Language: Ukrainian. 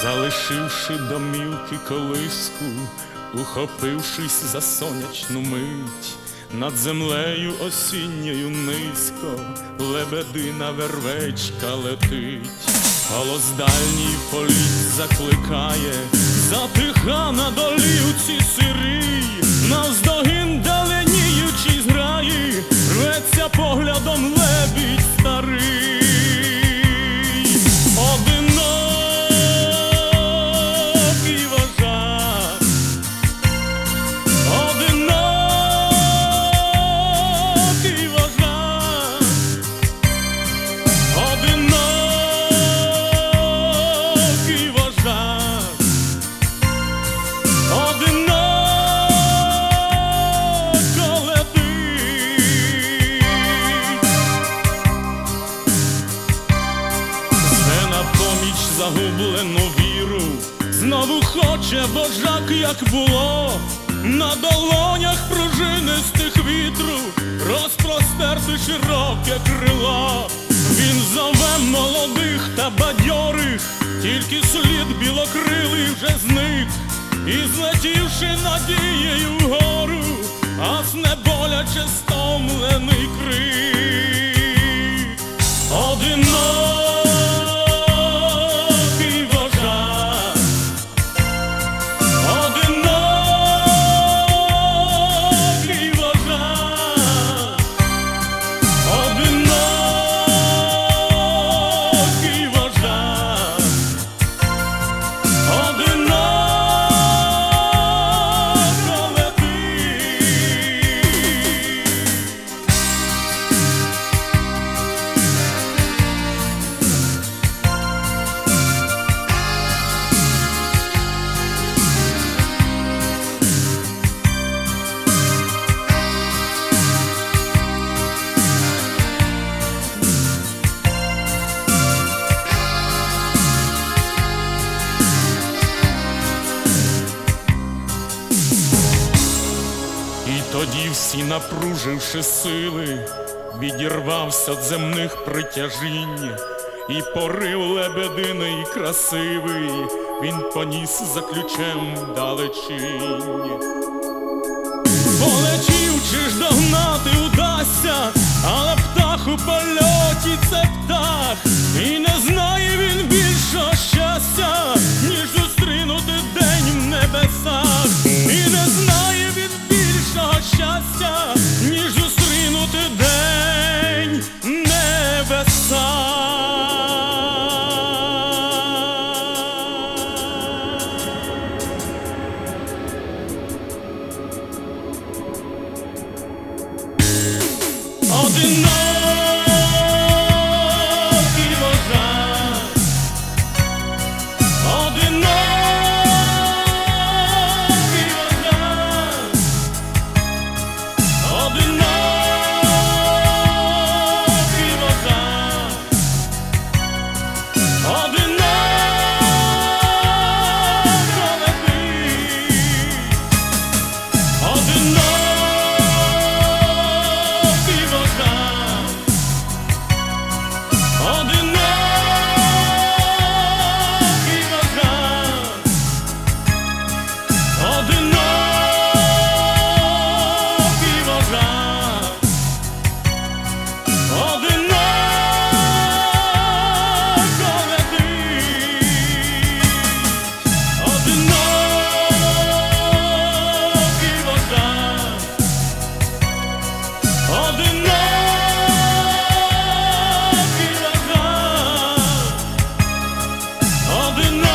залишивши домівки колиску, ухопившись за сонячну мить, над землею осінньою низько лебедина вервечка летить. Голос дальній політ закликає, затиха на долівці сирій, навздогін даленіючи зграї, рветься поглядом лебідь старий. Одинокий вожак, одинокий вожак, одинокий вожак, одиноко летить. Зве на поміч загублену віру, знову хоче вожак, як було, на долонях пружинистих вітру розпростерти широке крило. Він зове молодих та бадьорих, тільки слід білокрилий вже зник, і злетівши надією вгору, аж не боляче стомлений крик. Одинокий вожак, одинокий вожак, одинокий вожак, одиноко летить. І тоді всі, напруживши сили, відірвався від земних притяжінь, і порив лебединий красивий він поніс за ключем далечінь. Полетів, чи ж догнати удасться, але птах у польоті це птах, і не знає він більшого щастя, ніж зустрінути день в небесах. І не знає він більшого щастя, ніж зустрінути день в небесах. Одинокий вожак, одинокий вожак, одинокий вожак, одиноко летить. Одинокий вожак, одинокий вожак, одинокий вожак, одиноко летить. Одинокий вожак, одинокий вожак, одинокий